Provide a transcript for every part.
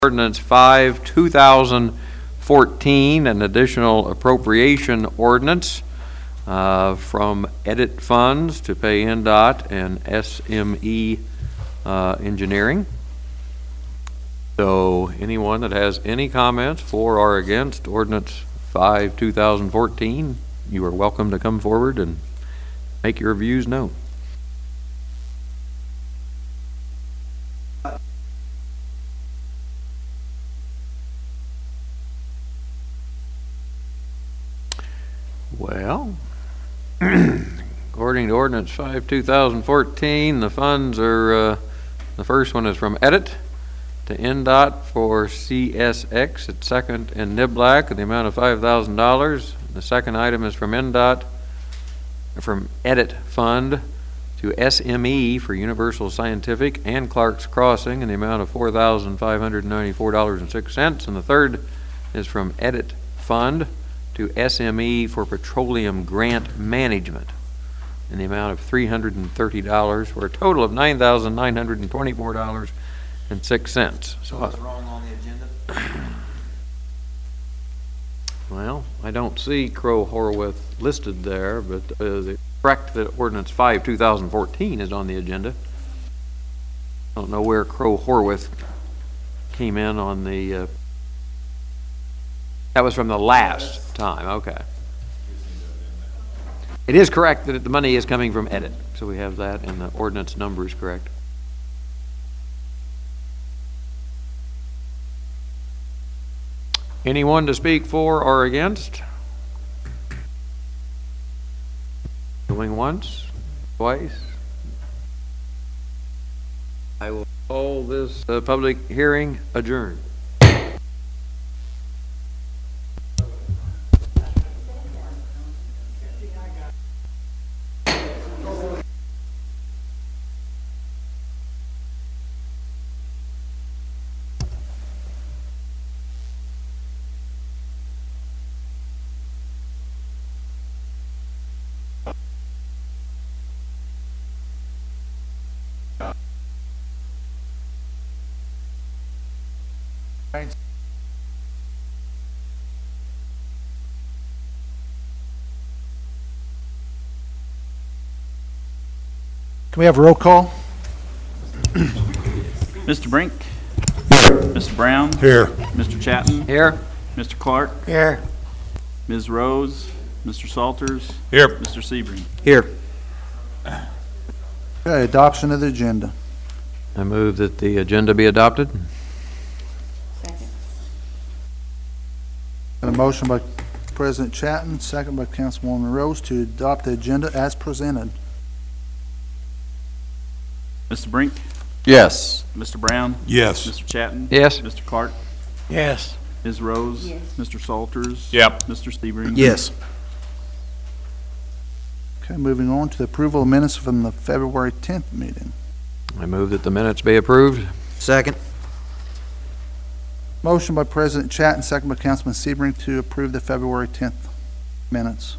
Ordinance 5, 2014, an additional appropriation ordinance from edit funds to pay NDOT and SME engineering. So anyone that has any comments for or against Ordinance 5, 2014, you are welcome to come forward and make your views known. Well, according to Ordinance 5, 2014, the funds are, the first one is from EDIT to NDOT for CSX at 2nd and Niblack in the amount of $5,000. The second item is from NDOT, from EDIT Fund to SME for Universal Scientific and Clark's Crossing in the amount of $4,594.06. And the third is from EDIT Fund to SME for Petroleum Grant Management in the amount of $330 for a total of $9,924.06. So what's wrong on the agenda? Well, I don't see Crow Horwath listed there, but it's correct that Ordinance 5, 2014 is on the agenda. I don't know where Crow Horwath came in on the that was from the last time. Okay. It is correct that the money is coming from EDIT, so we have that, and the ordinance number is correct. Anyone to speak for or against? Going once, twice. I will call this public hearing adjourned. Can we have a roll call? Mr. Brink? Mr. Brown? Here. Mr. Chatton? Here. Mr. Clark? Here. Ms. Rose? Mr. Salters? Here. Mr. Sebring? Here. Okay, adoption of the agenda. I move that the agenda be adopted. Second. And a motion by President Chatton, second by Councilwoman Rose to adopt the agenda as presented. Mr. Brink? Yes. Mr. Brown? Yes. Mr. Chatton? Yes. Mr. Clark? Yes. Ms. Rose? Yes. Mr. Salters? Yep. Mr. Sebring? Yes. Okay, moving on to the approval of minutes from the February 10th meeting. I move that the minutes be approved. Second. Motion by President Chatton, second by Councilman Sebring to approve the February 10th minutes.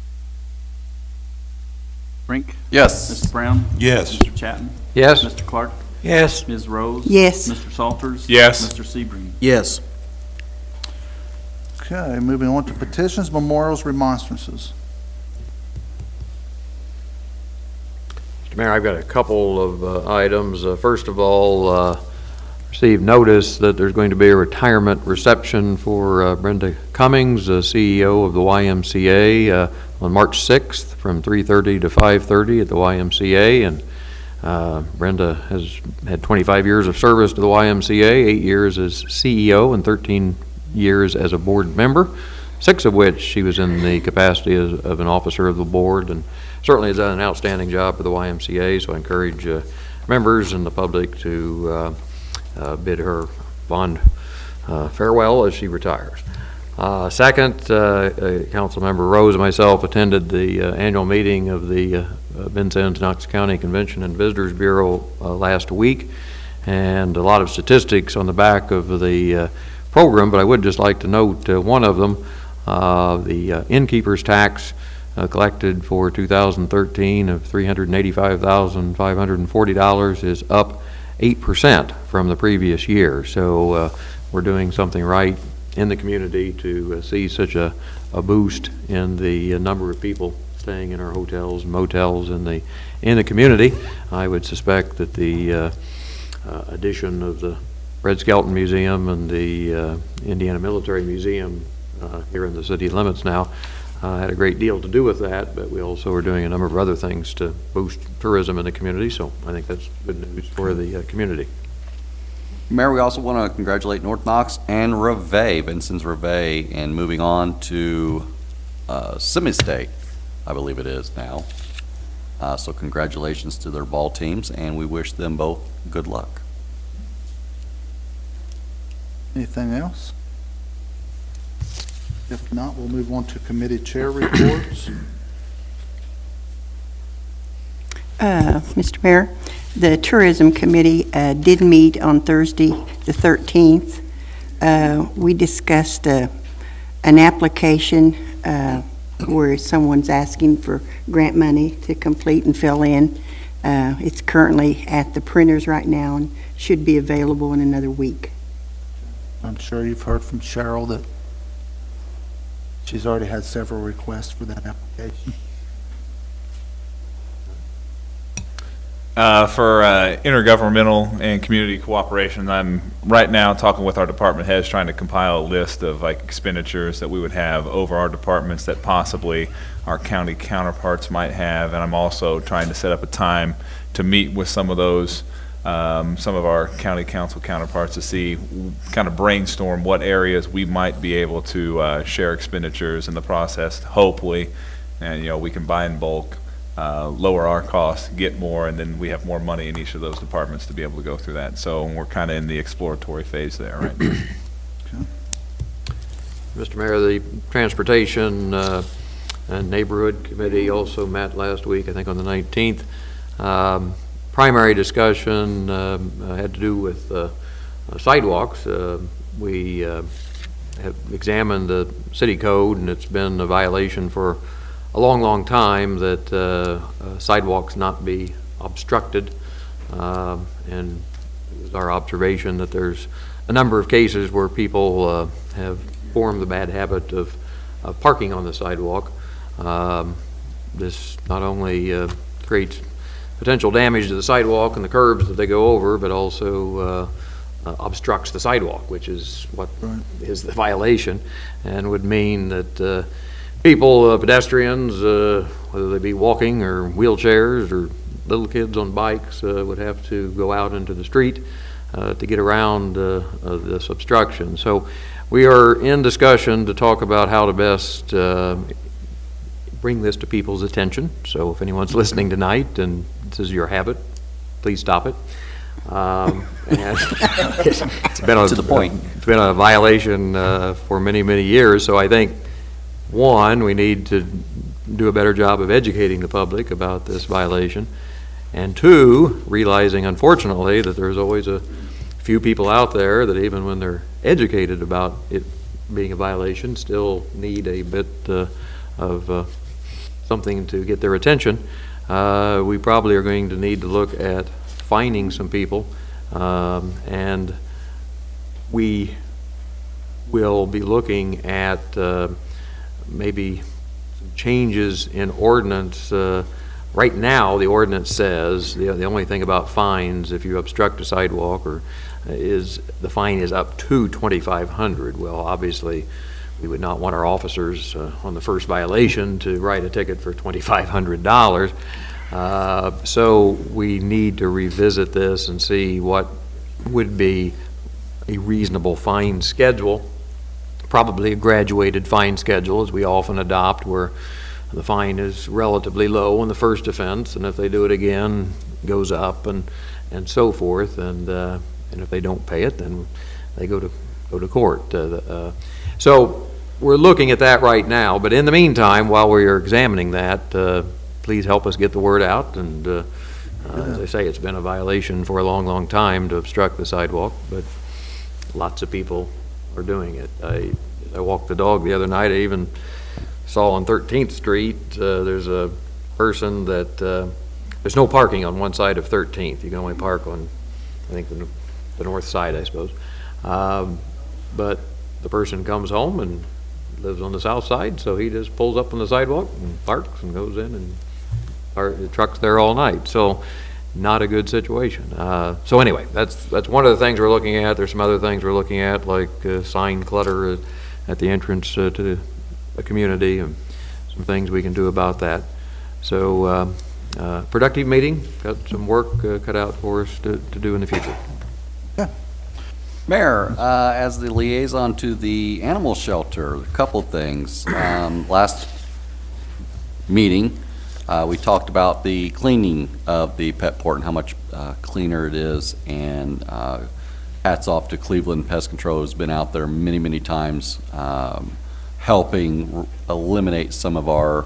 Brink? Yes. Mr. Brown? Yes. Mr. Chatton? Yes. Mr. Clark? Yes. Ms. Rose? Yes. Mr. Salters? Yes. Mr. Sebring? Yes. Okay, moving on to petitions, memorials, remonstrances. Mr. Mayor, I've got a couple of items. First of all, received notice that there's going to be a retirement reception for Brenda Cummings, the CEO of the YMCA, on March 6th from 3:30 to 5:30 at the YMCA. And Brenda has had 25 years of service to the YMCA, 8 years as CEO and 13 years as a board member, 6 of which she was in the capacity of an officer of the board, and certainly has done an outstanding job for the YMCA. So I encourage members and the public to bid her fond farewell as she retires. Second, Councilmember Rose and myself attended the annual meeting of the Vincennes Knox County Convention and Visitors Bureau last week, and a lot of statistics on the back of the program, but I would just like to note one of them. The innkeeper's tax collected for 2013 of $385,540 is up 8% from the previous year. So we're doing something right in the community to see such a boost in the number of people staying in our hotels and motels in the community. I would suspect that the addition of the Red Skelton Museum and the Indiana Military Museum here in the city limits now had a great deal to do with that, but we also are doing a number of other things to boost tourism in the community, so I think that's good news for the community. Mayor, we also want to congratulate North Knox and Reveille, Vincent's Reveille, and moving on to semi-state, I believe it is now. So congratulations to their ball teams, and we wish them both good luck. Anything else? If not, we'll move on to committee chair reports. Mr. Mayor, the Tourism Committee did meet on Thursday, the 13th. We discussed an application where someone's asking for grant money to complete and fill in. It's currently at the printers right now and should be available in another week. I'm sure you've heard from Cheryl that she's already had several requests for that application. For intergovernmental and community cooperation, I'm right now talking with our department heads, trying to compile a list of like expenditures that we would have over our departments that possibly our county counterparts might have, and I'm also trying to set up a time to meet with some of those, some of our county council counterparts to see, kind of brainstorm what areas we might be able to share expenditures in the process, hopefully, and we can buy in bulk. Lower our costs, get more, and then we have more money in each of those departments to be able to go through that. So we're kind of in the exploratory phase there right now. Mr. Mayor, the Transportation and Neighborhood Committee also met last week, I think on the 19th. Primary discussion had to do with sidewalks. We have examined the city code, and it's been a violation for a long time that sidewalks not be obstructed, and it was our observation that there's a number of cases where people have formed the bad habit of parking on the sidewalk. This not only creates potential damage to the sidewalk and the curbs that they go over, but also obstructs the sidewalk, which is what is the violation, and would mean that people, pedestrians, whether they be walking or wheelchairs or little kids on bikes, would have to go out into the street to get around this obstruction. So we are in discussion to talk about how to best bring this to people's attention. So if anyone's listening tonight and this is your habit, please stop it. And it's been To the point. It's been a violation for many years. So I think, one, we need to do a better job of educating the public about this violation. And two, realizing, unfortunately, that there's always a few people out there that even when they're educated about it being a violation, still need a bit of something to get their attention. We probably are going to need to look at fining some people, and we will be looking at maybe some changes in ordinance. Right now, the ordinance says the only thing about fines if you obstruct a sidewalk is the fine is up to $2,500. Well, obviously, we would not want our officers on the first violation to write a ticket for $2,500. So we need to revisit this and see what would be a reasonable fine schedule. Probably a graduated fine schedule, as we often adopt, where the fine is relatively low on the first offense, and if they do it again, it goes up, and so forth. And if they don't pay it, then they go to court. So we're looking at that right now. But in the meantime, while we're examining that, please help us get the word out. And as I say, it's been a violation for a long time to obstruct the sidewalk, but lots of people are doing it. I walked the dog the other night. I even saw on 13th Street, there's a person that, there's no parking on one side of 13th. You can only park on I think the north side, I suppose. But the person comes home and lives on the south side, so he just pulls up on the sidewalk and parks and goes in and the truck's there all night. So not a good situation. So anyway, that's one of the things we're looking at. There's some other things we're looking at, like sign clutter at the entrance to the community, and some things we can do about that. So productive meeting, got some work cut out for us to do in the future. Mayor, as the liaison to the animal shelter, a couple things. Last meeting, we talked about the cleaning of the pet port and how much cleaner it is, and hats off to Cleveland Pest Control, who's been out there many, many times helping eliminate some of our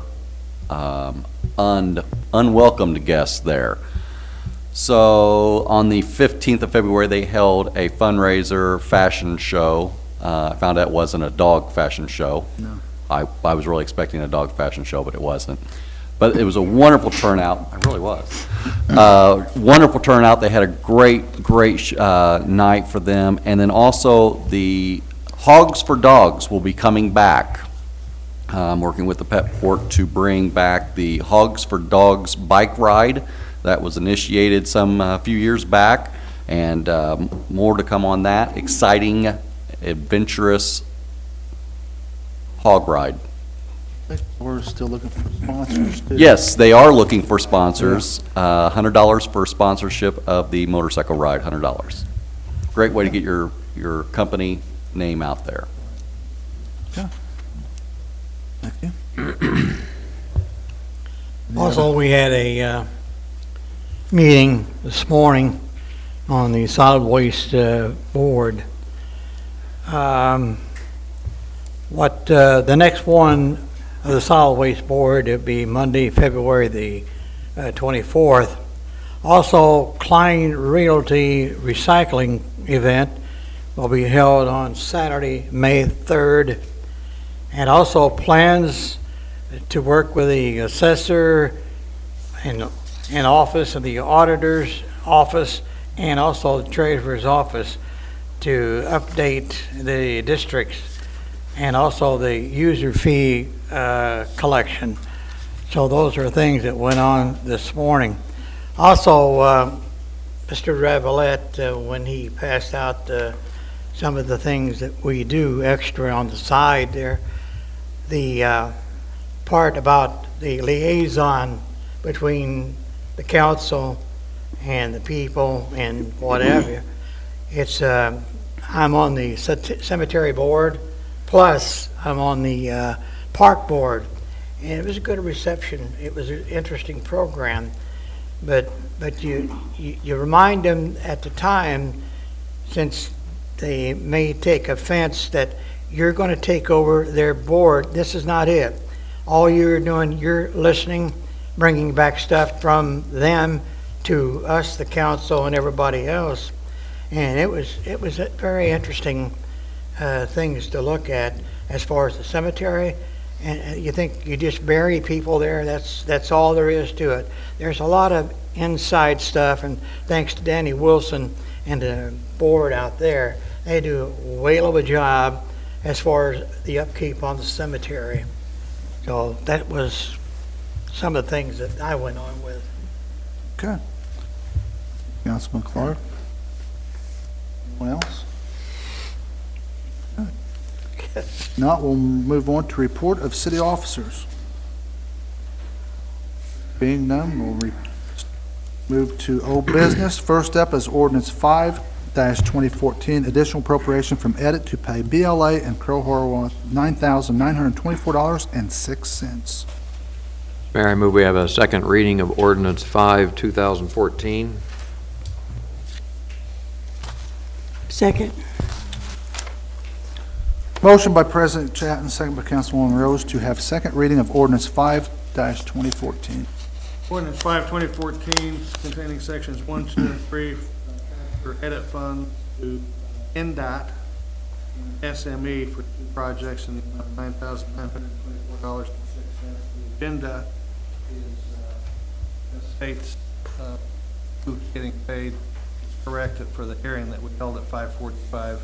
unwelcomed guests there. So on the 15th of February, they held a fundraiser fashion show. I found out it wasn't a dog fashion show. No. I was really expecting a dog fashion show, but it wasn't. But it was a wonderful turnout. It really was. Wonderful turnout. They had a great night for them. And then also the Hogs for Dogs will be coming back. I'm working with the Pet Port to bring back the Hogs for Dogs bike ride that was initiated some few years back, and more to come on that. Exciting, adventurous hog ride. We're still looking for sponsors, too. Yes, they are looking for sponsors. $100 for sponsorship of the motorcycle ride, $100. Great way to get your company name out there. Okay. Thank you. Also, we had a meeting this morning on the solid waste board. The next one of the solid waste board, it'll be Monday, February the 24th. Also, Klein Realty Recycling event will be held on Saturday, May 3rd. And also plans to work with the assessor and office of the auditor's office and also the treasurer's office to update the districts and also the user fee collection. So those are things that went on this morning. Also, Mr. Ravalette, when he passed out some of the things that we do extra on the side there, the part about the liaison between the council and the people and whatever. It's I'm on the cemetery board, plus I'm on the park board, and it was a good reception. It was an interesting program, but you remind them at the time, since they may take offense, that you're going to take over their board. This is not it. All you're doing, you're listening, bringing back stuff from them to us, the council, and everybody else. And it was very interesting things to look at as far as the cemetery. And you think you just bury people there, that's all there is to it. There's a lot of inside stuff, and thanks to Danny Wilson and the board out there, they do a whale of a job as far as the upkeep on the cemetery. So that was some of the things that I went on with. Okay. Councilman Clark? Anyone else? Okay. If not, we'll move on to report of city officers. Being none, we'll move to old business. First up is ordinance 5-2014, additional appropriation from edit to pay BLA and Crow Horror $9,924.06. Mayor, I move we have a second reading of ordinance 5/2014. Second. Motion by President Chatton, second by Councilwoman Rose to have second reading of ordinance 5-2014. Ordinance 5/2014, containing sections 1, 2, and 3 for edit funds to NDOT and SME for two projects in the amount of $9,924.06. The agenda is the state's who's getting paid correct it for the hearing that we held at 5:45.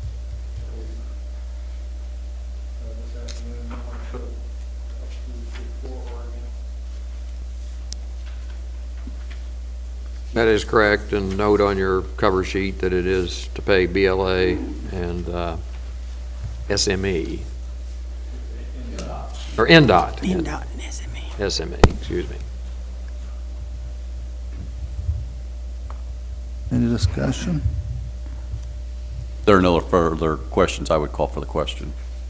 This afternoon. I want to put it up to the floor again. That is correct, and note on your cover sheet that it is to pay BLA and SME. Or NDOT. NDOT and SME. SME, excuse me. Any discussion? There are no further questions. I would call for the question.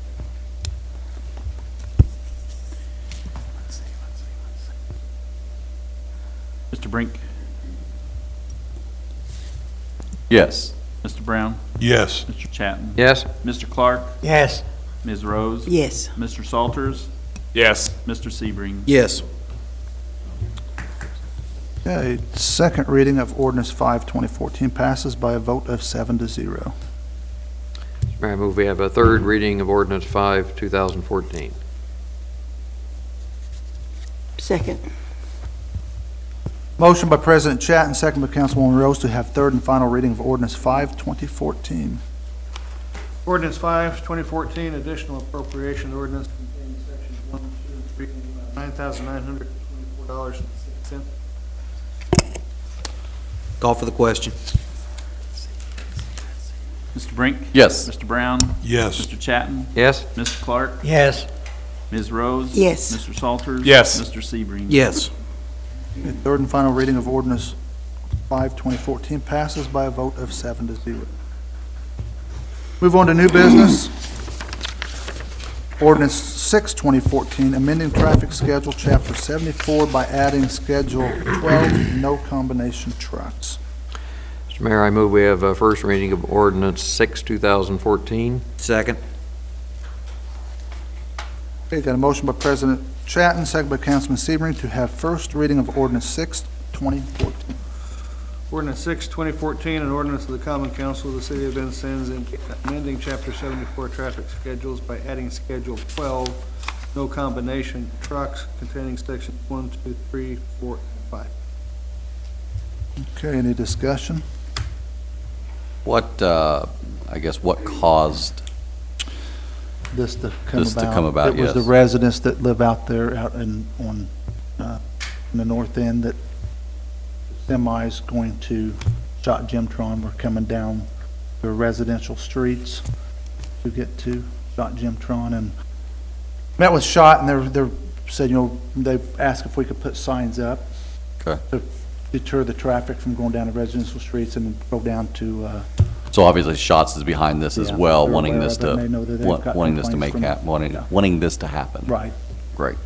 Mr. Brink, Yes. Mr. Brown, Yes. Mr. Chatton, Yes? Mr. Clark, Yes. Ms. Rose, Yes. Mr. Salters, Yes. Mr. Sebring. Yes. Okay, second reading of ordinance 5, 2014 passes by a vote of 7-0. Mayor, I move we have a third reading of ordinance 5, 2014. Second. Motion by President Chatton, second by Councilwoman Rose to have third and final reading of ordinance 5, 2014. Ordinance 5, 2014, additional appropriation ordinance containing sections 1, 2, and 3, $9,924.06. Call for the question. Mr. Brink, Yes. Mr. Brown, Yes. Mr. Chatton, Yes? Mr. Clark, Yes. Ms. Rose. Yes. Mr. Salters. Yes. Mr. Sebring. Yes. Okay, third and final reading of ordinance 5, 2014 passes by a vote of 7-0. Move on to new business. Ordinance 6, 2014, amending traffic schedule, chapter 74 by adding schedule 12, no combination trucks. Mr. Mayor, I move we have a first reading of ordinance 6, 2014. Second. Okay, got a motion by President Chatton, second by Councilman Sebring to have first reading of ordinance 6, 2014. Ordinance 6, 2014, an ordinance of the Common Council of the City of Vincennes amending Chapter 74 traffic schedules by adding Schedule 12, no combination trucks, containing sections 1, 2, 3, 4, and 5. Okay, any discussion? What, I guess, what caused, This to come about. This to come about, It was the yes. residents that live out there, out in the north end, that semis going to Shot Jimtron were coming down the residential streets to get to Shot Jimtron, and met with Shot, and they're said, they asked if we could put signs up okay. to deter the traffic from going down the residential streets and go down to, So obviously Shots is behind this as Yeah, well, they're wanting aware this of it, to, and they know that they've got wanting this to make, complaints from- yeah. wanting this to happen. right. Great.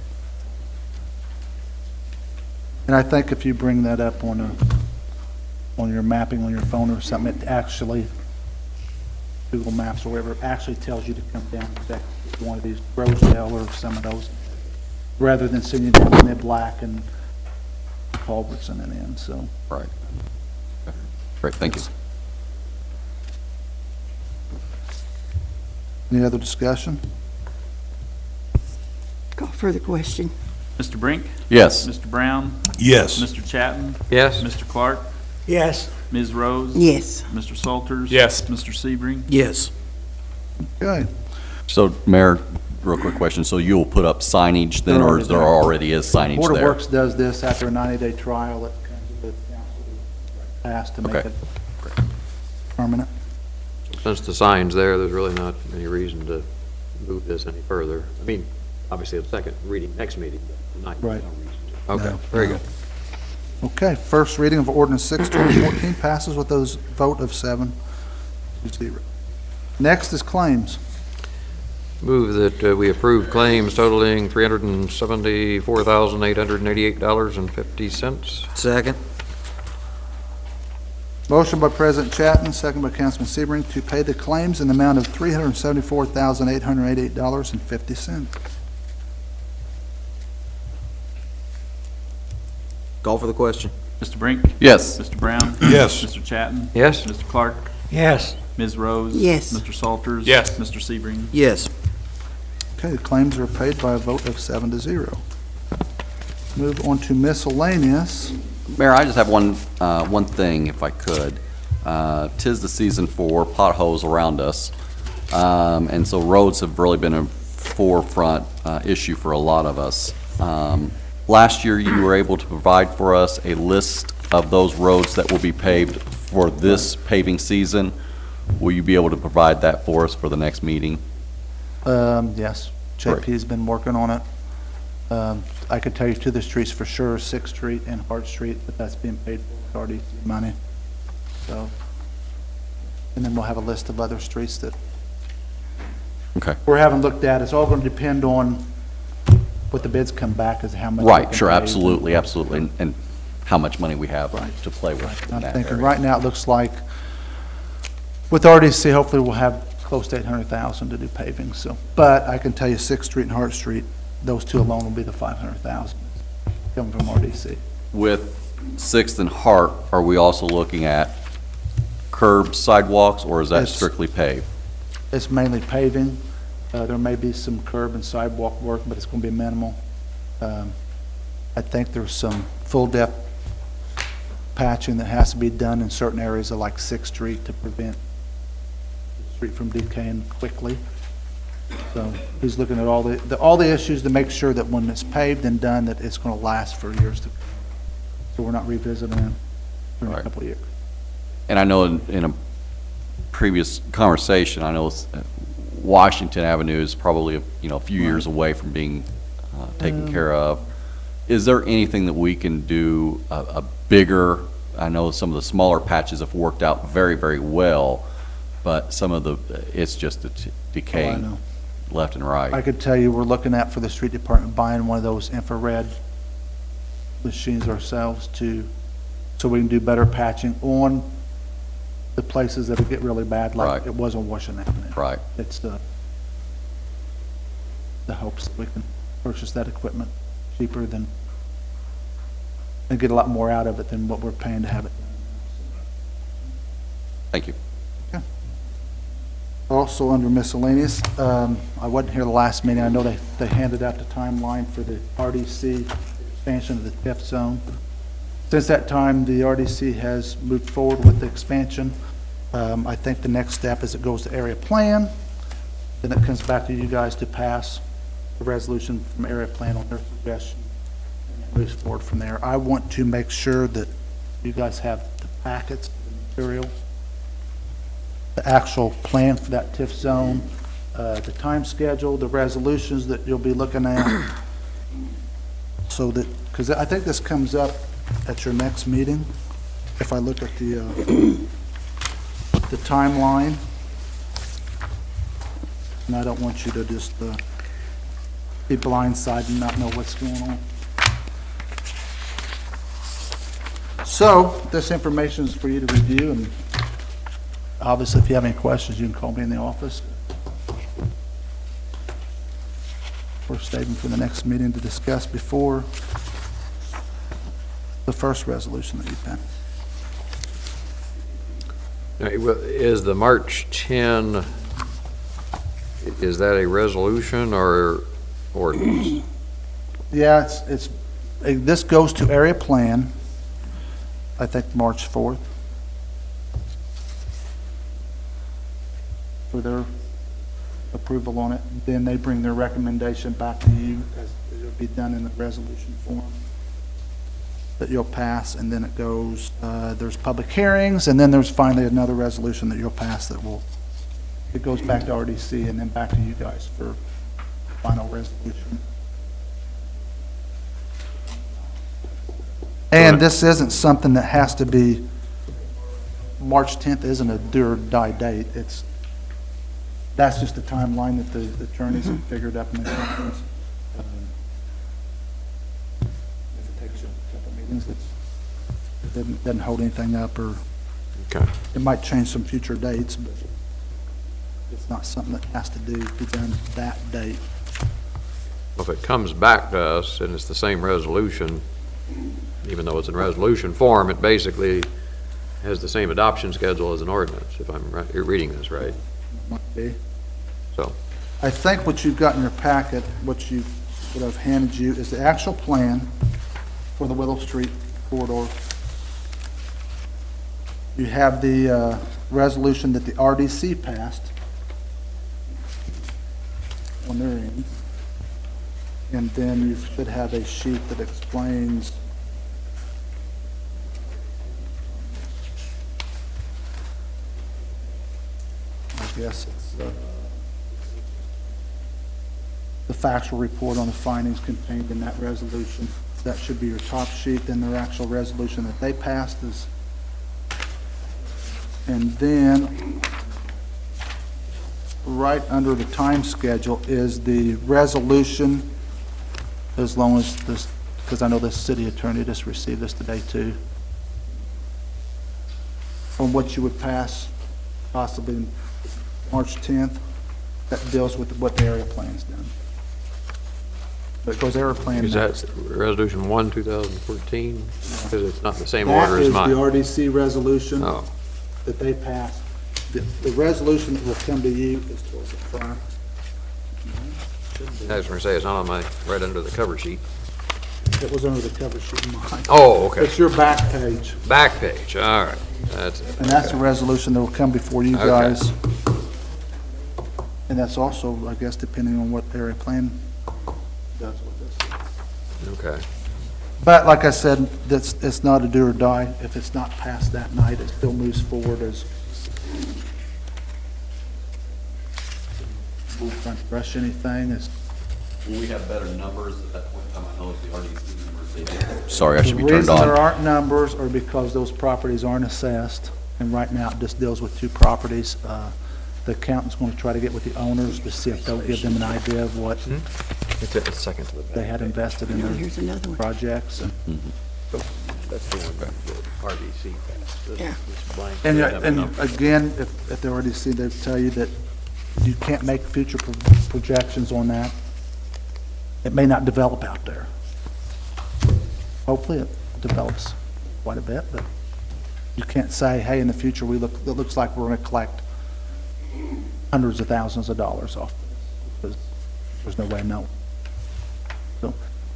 And I think if you bring that up on your mapping on your phone or something, it actually, Google Maps or whatever, it actually tells you to come down to one of these, Rosedale or some of those, rather than sending you down Mid Black and Culbertson and in, so. Right. Okay. Great, thank you. Any other discussion? Call for the question. Mr. Brink, Yes. Mr. Brown, Yes. Mr. Chatton, Yes? Mr. Clark, Yes. Ms. Rose. Yes. Mr. Salters. Yes. Mr. Sebring. Yes. Okay, So, Mayor, real quick question. So you'll put up signage then, or there already is signage Board of there? Works does this after a 90-day trial, it comes to the council, asked to make Okay. it permanent. Since the sign's there, there's really not any reason to move this any further. I mean, obviously, a second reading next meeting, but tonight. Right. Okay, No, very no. good. Okay, first reading of ordinance 6, 2014 passes with those vote of 7-0. Next is claims. Move that we approve claims totaling $374,888.50. Second. Motion by President Chatton, second by Councilman Sebring to pay the claims in the amount of $374,888.50. Call for the question. Mr. Brink, Yes. Mr. Brown. Yes. Mr. Chatton. Yes? Mr. Clark, Yes. Ms. Rose. Yes. Mr. Salters. Yes. Mr. Sebring. Yes. Okay, the claims are paid by a vote of 7-0. Move on to miscellaneous. Mayor, I just have one thing, if I could. 'tis the season for potholes around us. And so roads have really been a forefront issue for a lot of us. Last year, you were able to provide for us a list of those roads that will be paved for this paving season. Will you be able to provide that for us for the next meeting? Yes, Great. JP's been working on it. I could tell you to the streets for sure, Sixth Street and Hart Street, but that's being paid for with RDC money. So, and then we'll have a list of other streets that Okay. we haven't looked at. It's all going to depend on what the bids come back as how much. we Right, can sure, pave. absolutely, absolutely, and how much money we have Right. to play with in I'm that thinking area. right now it looks like with RDC, hopefully we'll have close to 800,000 to do paving, so. But I can tell you Sixth Street and Hart Street, those two alone will be the 500,000 coming from RDC. With Sixth and Hart, are we also looking at curb sidewalks, or is that It's- strictly paved? It's mainly paving. There may be some curb and sidewalk work, but it's going to be minimal. I think there's some full-depth patching that has to be done in certain areas of like Sixth Street to prevent the street from decaying quickly. So he's looking at all the issues to make sure that when it's paved and done, that it's going to last for years to come. So we're not revisiting it in a Right. couple of years. And I know in a previous conversation, I know Washington Avenue is probably, a few years away from being taken care of. Is there anything that we can do, a bigger, I know some of the smaller patches have worked out very, very well, but some of it's just decaying know. left and right. I could tell you, we're looking at for the street department buying one of those infrared machines ourselves so we can do better patching on the places that get really bad, like Right. it was on Washington Avenue. Right. It's the hopes that we can purchase that equipment cheaper and get a lot more out of it than what we're paying to have it. Thank you. Also, under miscellaneous, I wasn't here the last meeting. I know they handed out the timeline for the RDC expansion of the TIF zone. Since that time, the RDC has moved forward with the expansion. I think the next step is it goes to area plan, then it comes back to you guys to pass the resolution from area plan on their suggestion, and it moves forward from there. I want to make sure that you guys have the packets, the material, the actual plan for that TIF zone, the time schedule, the resolutions that you'll be looking at, so that, because I think this comes up at your next meeting, if I look at the timeline, and I don't want you to just be blindsided and not know what's going on. So, this information is for you to review, and obviously, if you have any questions, you can call me in the office. We're saving for the next meeting to discuss before the first resolution that you pen. Is the March 10, is that a resolution or ordinance? Yeah, this goes to area plan, I think March 4th, for their approval on it. Then they bring their recommendation back to you, as it'll be done in the resolution form that you'll pass, and then it goes, there's public hearings, and then there's finally another resolution that you'll pass it goes back to RDC and then back to you guys for final resolution. And this isn't something that has to be, March 10th isn't a do or die date. That's just the timeline that the attorneys have figured up in the conference. If it takes you a couple meetings, it doesn't hold anything up, or Okay. it might change some future dates, but it's not something that has to be done that date. If it comes back to us and it's the same resolution, even though it's in resolution form, it basically has the same adoption schedule as an ordinance, if I'm right, you're reading this right. Might be. So, I think what you've got in your packet, what I've handed you, is the actual plan for the Willow Street corridor. You have the resolution that the RDC passed on their end. And then you should have a sheet that explains I guess it's the factual report on the findings contained in that resolution. That should be your top sheet, then their actual resolution that they passed is. And then, right under the time schedule is the resolution, as long as this, because I know the city attorney just received this today too, on what you would pass possibly March 10th, that deals with what the area plan's done. But it goes area plan Is next. that Resolution 1, 2014? Because it's not in the same order as mine. That is the RDC resolution Oh, that they passed. The resolution that will come to you is towards the front. I was going to say, it's not on my, right under the cover sheet. It was under the cover sheet of mine. Oh, okay. It's your back page, Back page, all right. That's it. and that's the resolution that will come before you Okay. guys. And that's also, I guess, depending on what area plan does with this. Okay. But like I said, it's not a do or die. If it's not passed that night, it still moves forward as. Trying to rush anything, it's. Will we have better numbers at that point in time? I know it's the RDC numbers. Sorry, I should be The turned reason there on. aren't numbers are because those properties aren't assessed, and right now it just deals with two properties. The accountant's going to try to get with the owners to see if they'll give them an idea of what It's second to the back. they had invested in their Here's another one. projects. That's the one that RDC passed. This- Yeah. this blank And, doesn't have a and number. again, if they already see, they tell you that you can't make future projections on that. It may not develop out there. Hopefully it develops quite a bit, but you can't say, hey, in the future, it looks like we're going to collect hundreds of thousands of dollars off. Because there's no way of knowing. So.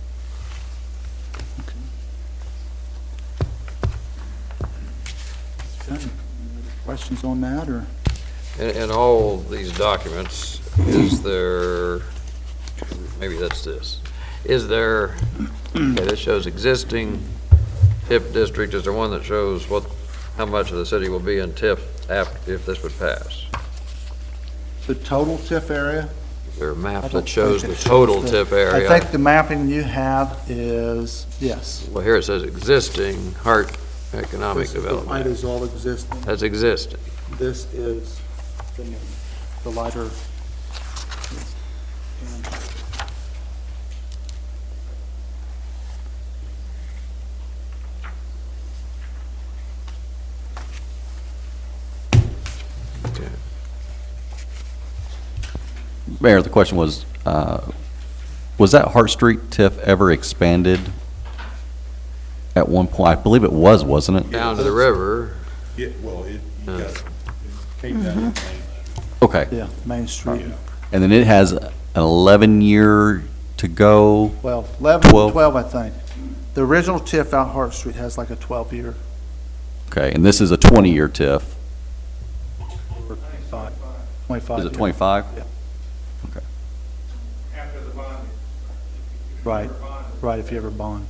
Okay. Questions on that, or? In all these documents, is there, maybe that's this, is there, okay, this shows existing TIF district, is there one that shows how much of the city will be in TIF if this would pass? The total TIF area? Is there a I map don't that shows the think it total shows the- TIF area? I think the mapping you have is, yes. Well, here it says existing Hart Economic This is- Development. The light is all existing. That's existing. This is the lighter. Okay. Mayor, the question was that Hart Street TIF ever expanded at one point? I believe it was, wasn't it? Down to the river. Yeah, well, it Uh. got, came down and Okay. Yeah, Main Street. And then it has an 11-year to go. 11, 12. 12, I think. The original TIF out Hart Street has like a 12-year. Okay, and this is a 20-year TIF. 25. Is it 25? Yeah. Okay. After the bond. Right, right, if you ever bond.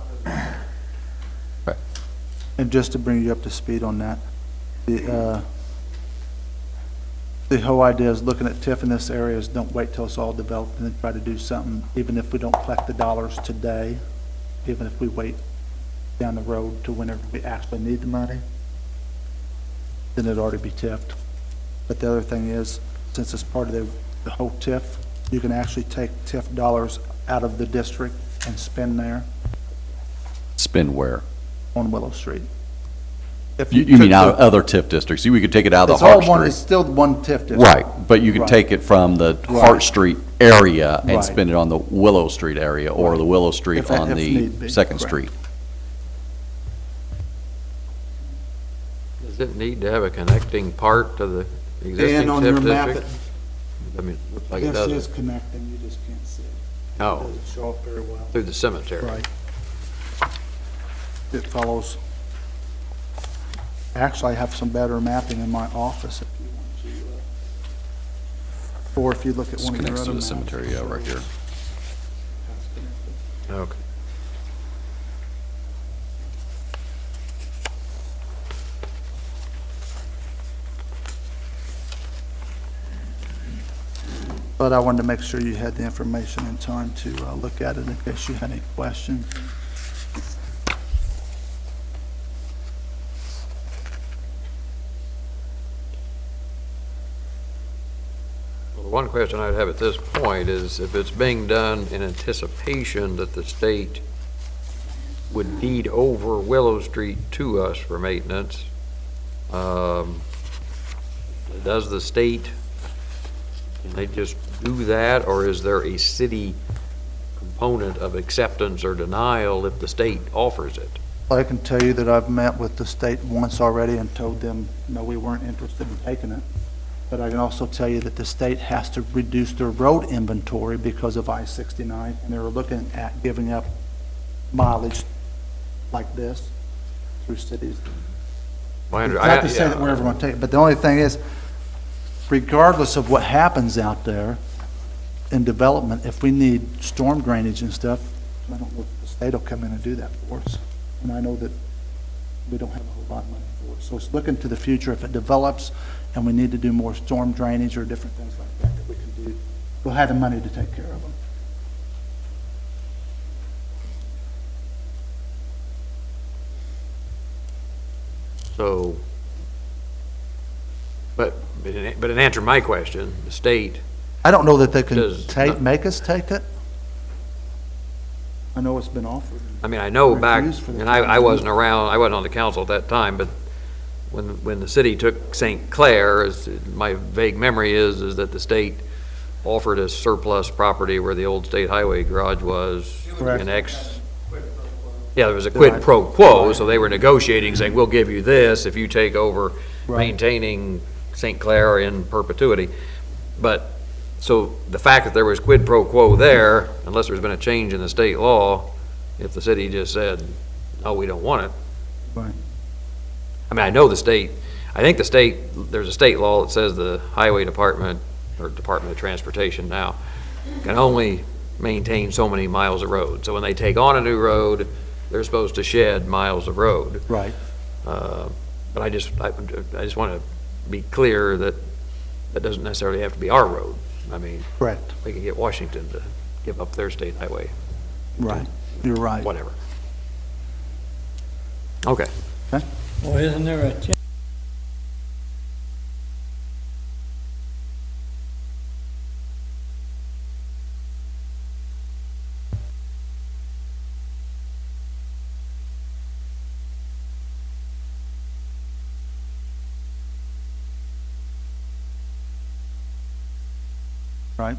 Okay. And just to bring you up to speed on that, the whole idea is looking at TIF in this area is don't wait till it's all developed and then try to do something, even if we don't collect the dollars today, even if we wait down the road to whenever we actually need the money, then it'd already be TIF'd. But the other thing is, since it's part of the whole TIF, you can actually take TIF dollars out of the district and spend there Spend where? on Willow Street. If You took mean out of the- other TIF districts? We could take it out of It's the all Hart one, it's Street. still one TIF district. Right, but you could Right. take it from the Right. Hart Street area and Right. spend it on the Willow Street area or Right. the Willow Street If on need be, the Second correct. Street. Does it need to have a connecting part to the existing And on your TIF map, district? I mean, it looks like it this is doesn't. connecting, you just can't see it. It Oh, doesn't show up very well. through the cemetery. Right. It follows. Actually, I have some better mapping in my office if you want to, or if you look at This one of your connects other to the maps. cemetery, yeah, right here. Okay. But I wanted to make sure you had the information in time to look at it in case you had any questions. Well, the one question I'd have at this point is if it's being done in anticipation that the state would deed over Willow Street to us for maintenance, does the state, can they just do that, or is there a city component of acceptance or denial if the state offers it? I can tell you that I've met with the state once already and told them, no, we weren't interested in taking it. But I can also tell you that the state has to reduce their road inventory because of I-69, and they're looking at giving up mileage like this through cities. Not to say that we're ever going to take it, but the only thing is, regardless of what happens out there in development, if we need storm drainage and stuff, I don't know if the state will come in and do that for us. And I know that we don't have a whole lot of money for it. So it's looking to the future. If it develops and we need to do more storm drainage or different things like that that we can do, we'll have the money to take care of them. So, but in answer to my question, the state, I don't know that they can Does make us take it. I know it's been offered. I mean, I know back, Refused for the and I wasn't around, I wasn't on the council at that time, but when the city took St. Clair, my vague memory is that the state offered us surplus property where the old state highway garage was. Correct. Yeah, there was a quid Right. pro quo, so they were negotiating, saying, we'll give you this if you take over Right. maintaining St. Clair in perpetuity. But, so the fact that there was quid pro quo there, unless there's been a change in the state law, if the city just said, no, we don't want it. Right. I mean, I know the state, I think the state, there's a state law that says the highway department, or Department of Transportation now, can only maintain so many miles of road. So when they take on a new road, they're supposed to shed miles of road. Right. But I just want to be clear that that doesn't necessarily have to be our road. I mean, Correct. we can get Washington to give up their state highway, Right. You're right. whatever. Okay. Well, isn't there a Right.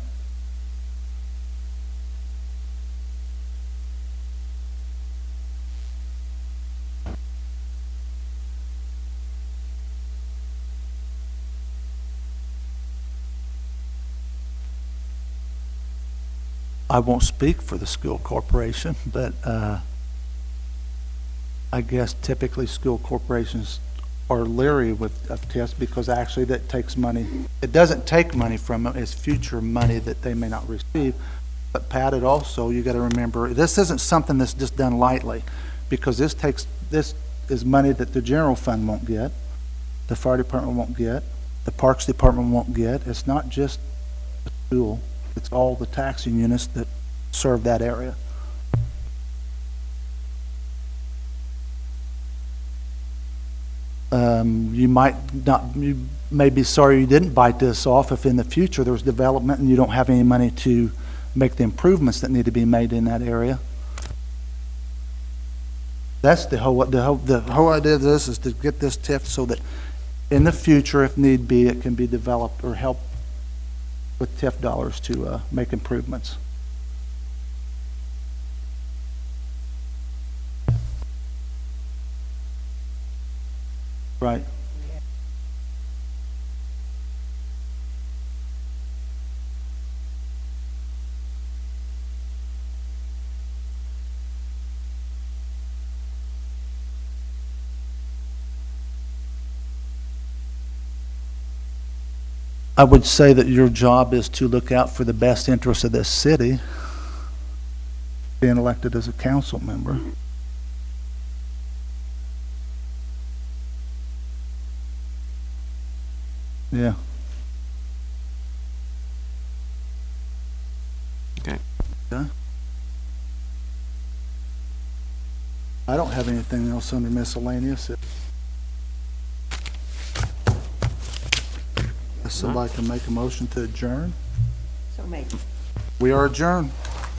I won't speak for the school corporation, but I guess typically school corporations are leery of TIFs because actually that takes money. It doesn't take money from them, it's future money that they may not receive. But Pat, it also, you gotta remember, this isn't something that's just done lightly, because this is money that the general fund won't get, the fire department won't get, the parks department won't get. It's not just the school, it's all the taxing units that serve that area. You may be sorry you didn't bite this off if in the future there's development and you don't have any money to make the improvements that need to be made in that area. That's the whole idea of this, is to get this TIF so that in the future, if need be, it can be developed or help with TIF dollars to make improvements. Right. I would say that your job is to look out for the best interests of this city, being elected as a council member. Yeah. Okay. Okay. I don't have anything else under miscellaneous. If somebody can make a motion to adjourn, So maybe. we are adjourned.